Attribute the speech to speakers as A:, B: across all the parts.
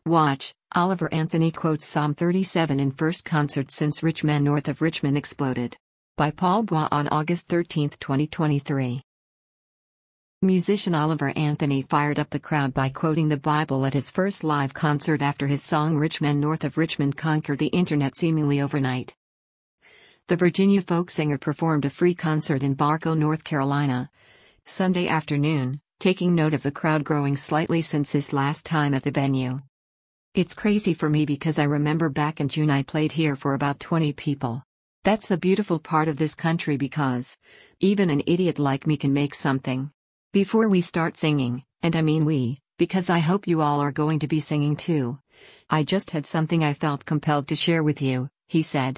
A: Watch, Oliver Anthony quotes Psalm 37 in first concert since Rich Men North of Richmond exploded. By Paul Bois on August 13, 2023. Musician Oliver Anthony fired up the crowd by quoting the Bible at his first live concert after his song Rich Men North of Richmond conquered the internet seemingly overnight. The Virginia folk singer performed a free concert in Barco, North Carolina, Sunday afternoon, taking note of the crowd growing slightly since his last time at the venue. "It's crazy for me because I remember back in June I played here for about 20 people. That's the beautiful part of this country because even an idiot like me can make something. Before we start singing, and I mean we, because I hope you all are going to be singing too, I just had something I felt compelled to share with you," he said.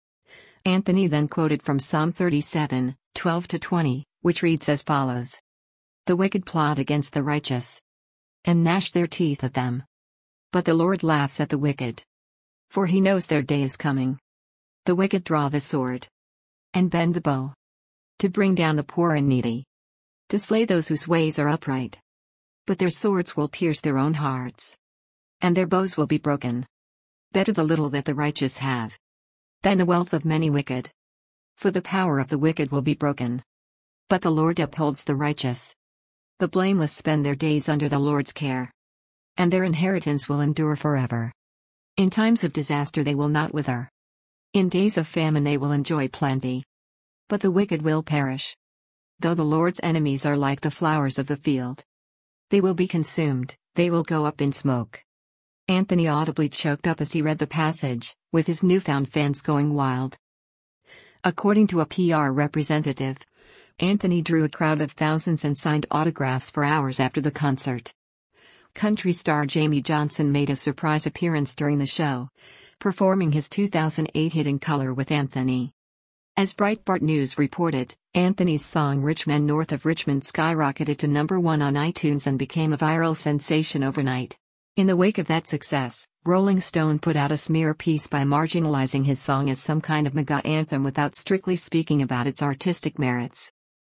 A: Anthony then quoted from Psalm 37, 12-20, which reads as follows. "The wicked plot against the righteous, and gnash their teeth at them. But the Lord laughs at the wicked. For he knows their day is coming. The wicked draw the sword, and bend the bow, to bring down the poor and needy, to slay those whose ways are upright. But their swords will pierce their own hearts, and their bows will be broken. Better the little that the righteous have, than the wealth of many wicked. For the power of the wicked will be broken. But the Lord upholds the righteous. The blameless spend their days under the Lord's care, and their inheritance will endure forever. In times of disaster they will not wither. In days of famine they will enjoy plenty. But the wicked will perish. Though the Lord's enemies are like the flowers of the field, they will be consumed, they will go up in smoke." Anthony audibly choked up as he read the passage, with his newfound fans going wild. According to a PR representative, Anthony drew a crowd of thousands and signed autographs for hours after the concert. Country star Jamey Johnson made a surprise appearance during the show, performing his 2008 hit In Color with Anthony. As Breitbart News reported, Anthony's song Rich Men North of Richmond skyrocketed to #1 on iTunes and became a viral sensation overnight. In the wake of that success, Rolling Stone put out a smear piece by marginalizing his song as some kind of mega anthem without strictly speaking about its artistic merits.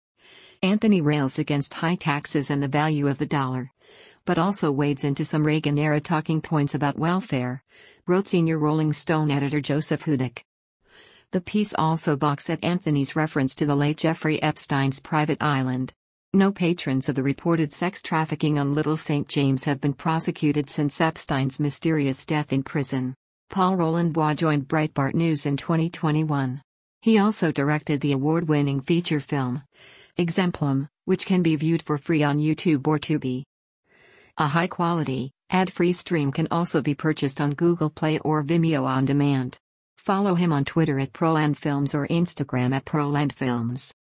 A: Anthony rails against high taxes and the value of the dollar, but also wades into some Reagan-era talking points about welfare, wrote senior Rolling Stone editor Joseph Hudak. The piece also balks at Anthony's reference to the late Jeffrey Epstein's private island. No patrons of the reported sex trafficking on Little St. James have been prosecuted since Epstein's mysterious death in prison. Paul Roland Bois joined Breitbart News in 2021. He also directed the award-winning feature film, Exemplum, which can be viewed for free on YouTube or Tubi. A high-quality, ad-free stream can also be purchased on Google Play or Vimeo on demand. Follow him on Twitter at ProlandFilms or Instagram at ProlandFilms.